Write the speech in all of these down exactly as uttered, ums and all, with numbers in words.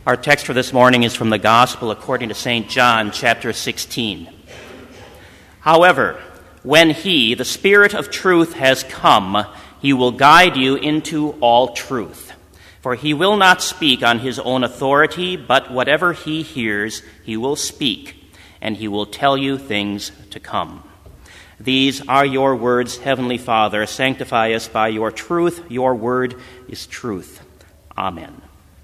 Our text for this morning is from the Gospel according to Saint John, chapter sixteen. However, when he, the Spirit of truth, has come, he will guide you into all truth. For he will not speak on his own authority, but whatever he hears, he will speak, and he will tell you things to come. These are your words, Heavenly Father. Sanctify us by your truth. Your word is truth. Amen.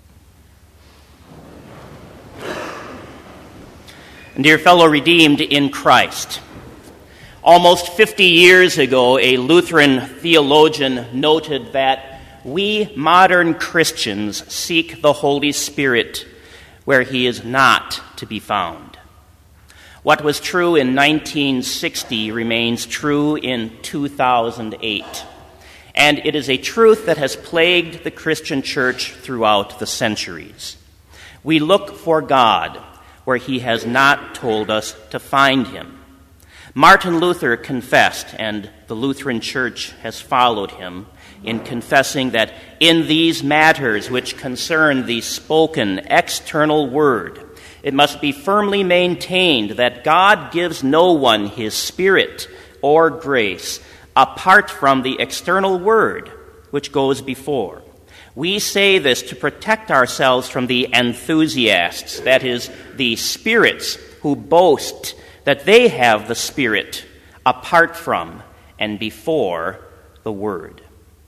Dear fellow redeemed in Christ, almost fifty years ago, a Lutheran theologian noted that we modern Christians seek the Holy Spirit where he is not to be found. What was true in nineteen sixty remains true in two thousand eight, and it is a truth that has plagued the Christian church throughout the centuries. We look for God where he has not told us to find him. Martin Luther confessed, and the Lutheran Church has followed him in confessing that in these matters which concern the spoken external word, it must be firmly maintained that God gives no one his Spirit or grace apart from the external word which goes before. We say this to protect ourselves from the enthusiasts, that is, the spirits who boast that they have the Spirit apart from and before the Word.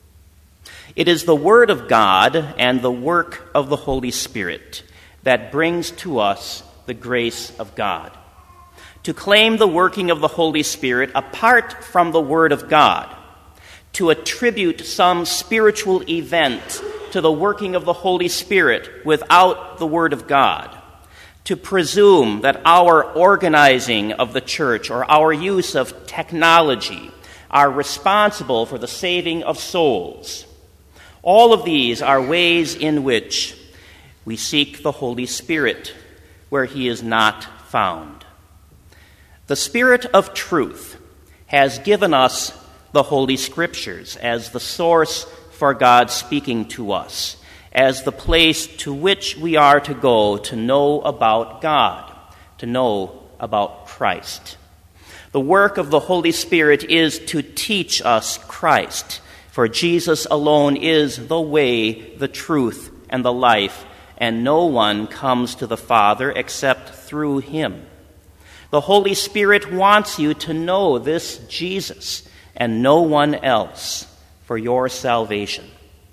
It is the Word of God and the work of the Holy Spirit that brings to us the grace of God. To claim the working of the Holy Spirit apart from the Word of God, to attribute some spiritual event to the working of the Holy Spirit without the Word of God, to presume that our organizing of the church or our use of technology are responsible for the saving of souls. All of these are ways in which we seek the Holy Spirit where he is not found. The Spirit of truth has given us the Holy Scriptures as the source for God speaking to us, as the place to which we are to go to know about God, to know about Christ. The work of the Holy Spirit is to teach us Christ, for Jesus alone is the way, the truth, and the life, and no one comes to the Father except through him. The Holy Spirit wants you to know this Jesus and no one else for your salvation.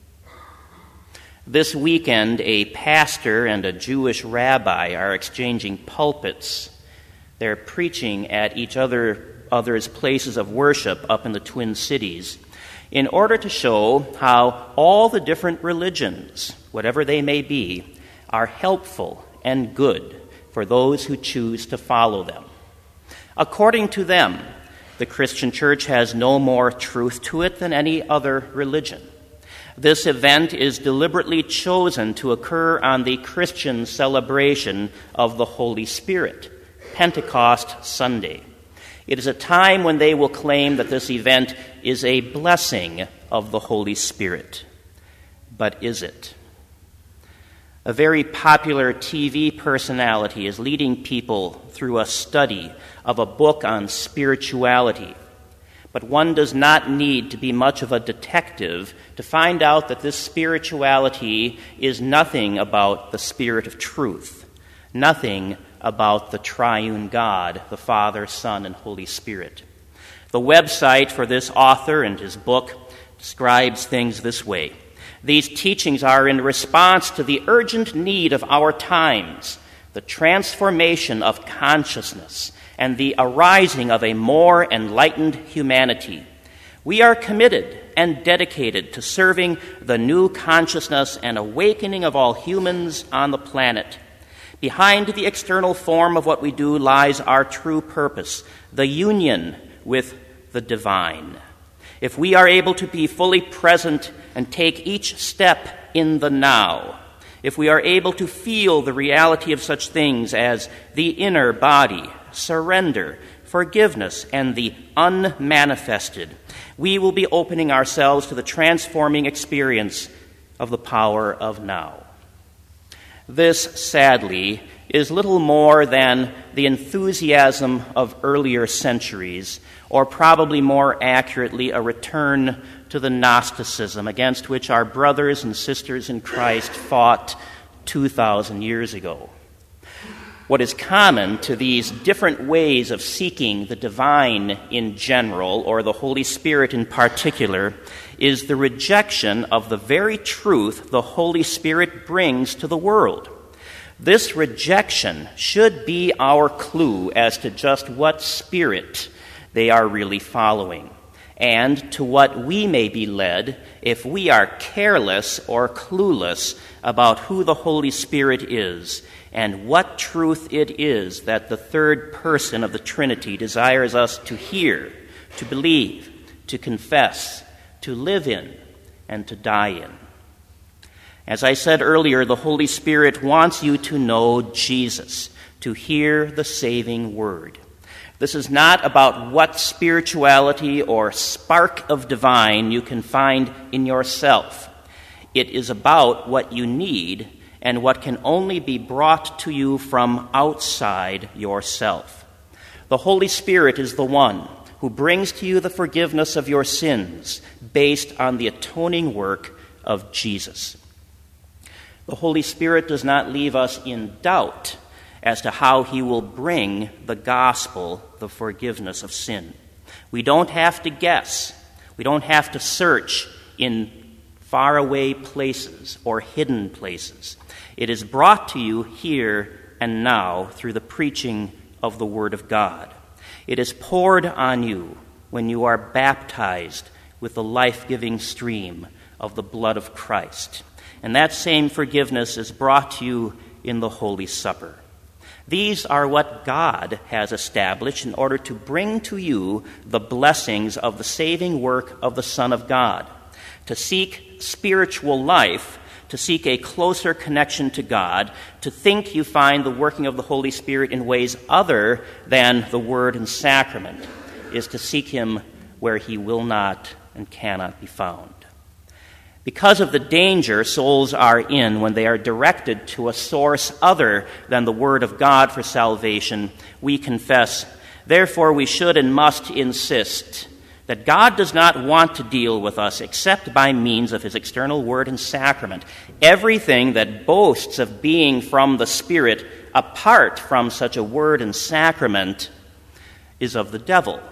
This weekend, a pastor and a Jewish rabbi are exchanging pulpits. They're preaching at each other other's places of worship up in the Twin Cities in order to show how all the different religions, whatever they may be, are helpful and good for those who choose to follow them. According to them, the Christian church has no more truth to it than any other religion. This event is deliberately chosen to occur on the Christian celebration of the Holy Spirit, Pentecost Sunday. It is a time when they will claim that this event is a blessing of the Holy Spirit. But is it? A very popular T V personality is leading people through a study of a book on spirituality. But one does not need to be much of a detective to find out that this spirituality is nothing about the Spirit of truth, nothing about the triune God, the Father, Son, and Holy Spirit. The website for this author and his book describes things this way. These teachings are in response to the urgent need of our times, the transformation of consciousness, and the arising of a more enlightened humanity. We are committed and dedicated to serving the new consciousness and awakening of all humans on the planet. Behind the external form of what we do lies our true purpose, the union with the divine. If we are able to be fully present and take each step in the now, if we are able to feel the reality of such things as the inner body, surrender, forgiveness, and the unmanifested, we will be opening ourselves to the transforming experience of the power of now. This, sadly, is little more than the enthusiasm of earlier centuries, or probably more accurately, a return to the Gnosticism against which our brothers and sisters in Christ fought two thousand years ago. What is common to these different ways of seeking the divine in general, or the Holy Spirit in particular, is the rejection of the very truth the Holy Spirit brings to the world. This rejection should be our clue as to just what spirit they are really following, and to what we may be led if we are careless or clueless about who the Holy Spirit is and what truth it is that the third person of the Trinity desires us to hear, to believe, to confess, to live in, and to die in. As I said earlier, the Holy Spirit wants you to know Jesus, to hear the saving word. This is not about what spirituality or spark of divine you can find in yourself. It is about what you need and what can only be brought to you from outside yourself. The Holy Spirit is the one who brings to you the forgiveness of your sins based on the atoning work of Jesus. The Holy Spirit does not leave us in doubt as to how he will bring the gospel, the forgiveness of sin. We don't have to guess. We don't have to search in faraway places or hidden places. It is brought to you here and now through the preaching of the Word of God. It is poured on you when you are baptized with the life-giving stream of the blood of Christ. And that same forgiveness is brought to you in the Holy Supper. These are what God has established in order to bring to you the blessings of the saving work of the Son of God. To seek spiritual life, to seek a closer connection to God, to think you find the working of the Holy Spirit in ways other than the Word and Sacrament, is to seek him where he will not and cannot be found. Because of the danger souls are in when they are directed to a source other than the Word of God for salvation, we confess, therefore we should and must insist that God does not want to deal with us except by means of his external Word and Sacrament. Everything that boasts of being from the Spirit apart from such a Word and Sacrament is of the devil.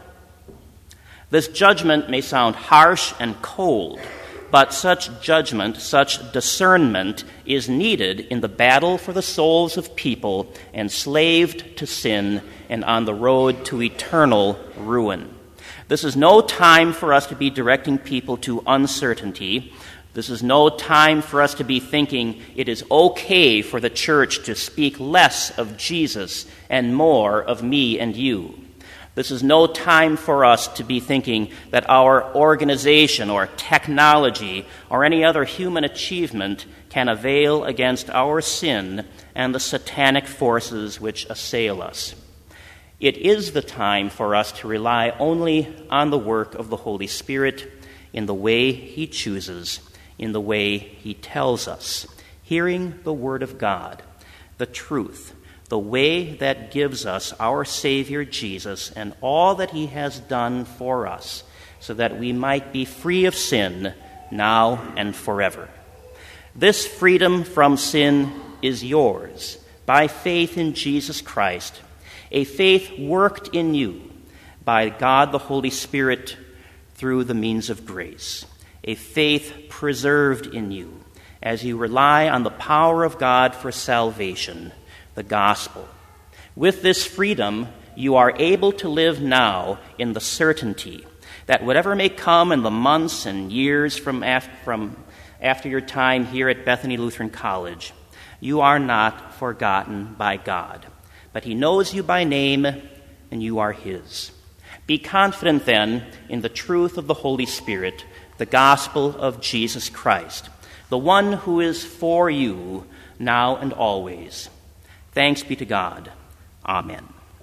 This judgment may sound harsh and cold, but such judgment, such discernment is needed in the battle for the souls of people enslaved to sin and on the road to eternal ruin. This is no time for us to be directing people to uncertainty. This is no time for us to be thinking it is okay for the church to speak less of Jesus and more of me and you. This is no time for us to be thinking that our organization or technology or any other human achievement can avail against our sin and the satanic forces which assail us. It is the time for us to rely only on the work of the Holy Spirit in the way he chooses, in the way he tells us, hearing the Word of God, the truth, the way that gives us our Savior Jesus and all that he has done for us, so that we might be free of sin now and forever. This freedom from sin is yours by faith in Jesus Christ, a faith worked in you by God the Holy Spirit through the means of grace, a faith preserved in you as you rely on the power of God for salvation, the gospel. With this freedom, you are able to live now in the certainty that whatever may come in the months and years from after, from after your time here at Bethany Lutheran College, you are not forgotten by God, but he knows you by name and you are his. Be confident then in the truth of the Holy Spirit, the gospel of Jesus Christ, the one who is for you now and always. Thanks be to God. Amen.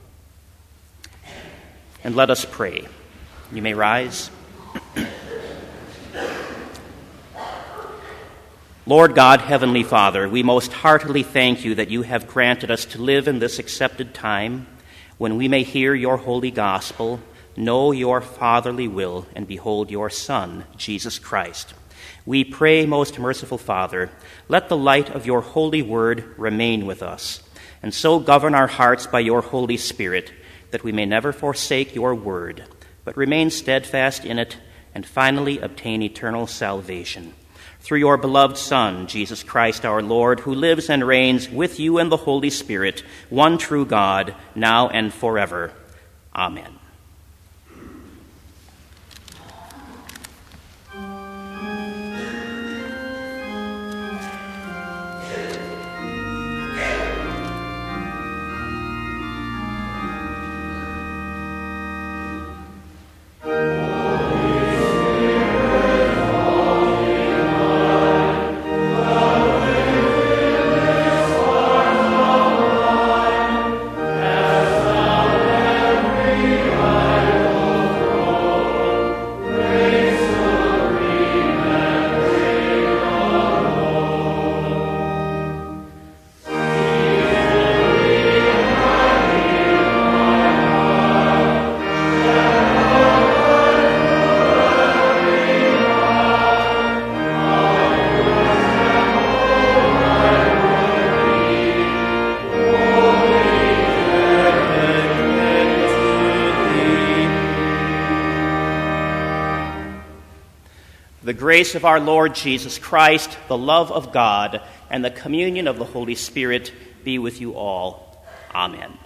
And let us pray. You may rise. Lord God, Heavenly Father, we most heartily thank you that you have granted us to live in this accepted time when we may hear your holy gospel, know your fatherly will, and behold your Son, Jesus Christ. We pray, most merciful Father, let the light of your holy word remain with us, and so govern our hearts by your Holy Spirit, that we may never forsake your word, but remain steadfast in it, and finally obtain eternal salvation. Through your beloved Son, Jesus Christ our Lord, who lives and reigns with you and the Holy Spirit, one true God, now and forever. Amen. The grace of our Lord Jesus Christ, the love of God, and the communion of the Holy Spirit be with you all. Amen.